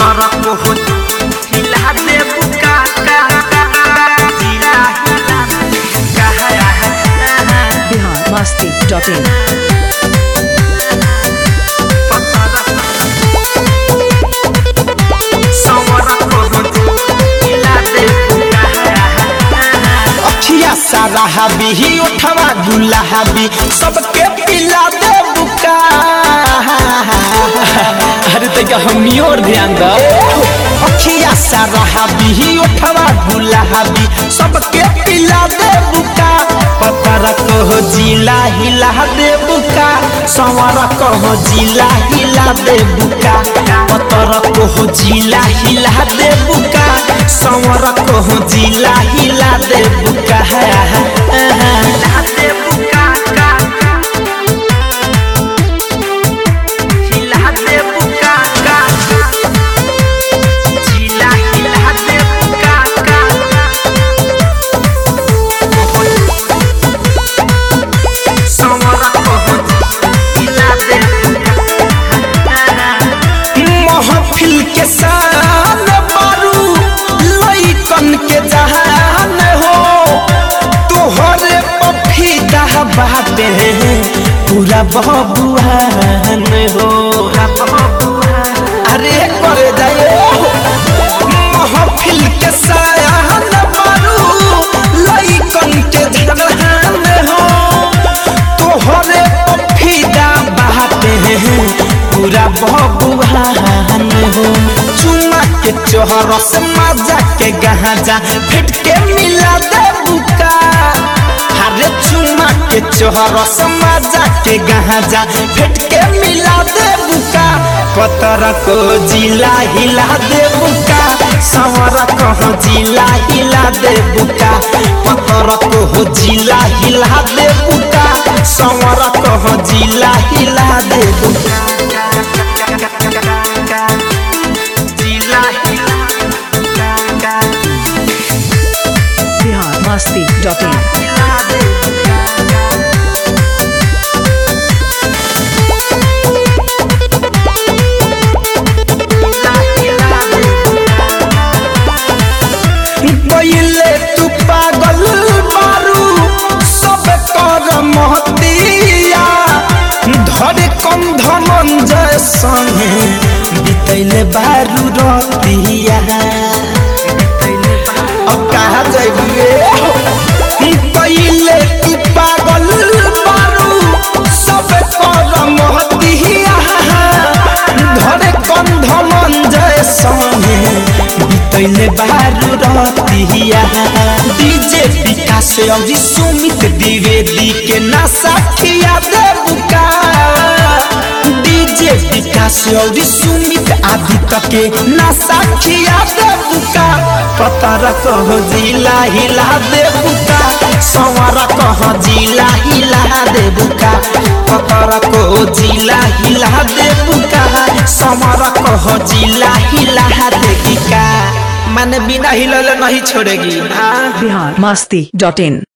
पतरा को हिला दे बुका का जिला हिला biharmasti.in सारा हबी ही उठवा गुलाबी सबके पिला दे बुका। अरे तक हम और ध्यान दो अखिया सारा हबी ही उठवा गुलाबी सबके पिला दे बुका। पतरा को जिला हिला दे बुका संवरा को जिला हिला दे बुका। पतरा को जिला हिला दे बुका संवरा को जिला हिला दे बुका। हिला दे बुका का हिला दे बुका का जिला हिला दे बुका का संवरा को हिला दे महफिल के शान बारू लइकन के जहान हो तोहरे पफीदा बाटे पूरा बबुआन हो। अरे करे जाए महफिल के शान बारू लइकन के जहान हो तोहरे पफीदा बाटे पूरा बबुआन हो। चुमा के चोहर से मजा के गहाजा फिट के मिला दे बुका। हरे चुमा के चोहर से मजा के गहाजा फिट के मिला दे बुका। पतरा को जिला हिला दे बुका संवरा को जिला हिला दे बुका। पतरा को जिला हिला दे बुका संवरा को जिला हिला दे बुका। biharmasti.in पहले तू पागल मारू सब कर महतिया धरे कम धनंजय संगे बितैले बारू रतिया। अब कहा जाइए पहले तू पागल मारू सब कर महतिया धरे कम धनंजय संगे बितैले बारू रतिया। डीजे विकास और सुमित द्विवेदी के नशा खिया दे बुका। डीजे विकास और सुमित आदित्य के नशा खिया दे बुका। पतरा को जिला हिला दे बुका संवरा को जिला हिला दे बुका। पतरा को जिला हिला दे बुका संवरा को जिला हिला दे बुका। मैंने बिना हिलले नहीं छोड़ेगी। biharmasti.in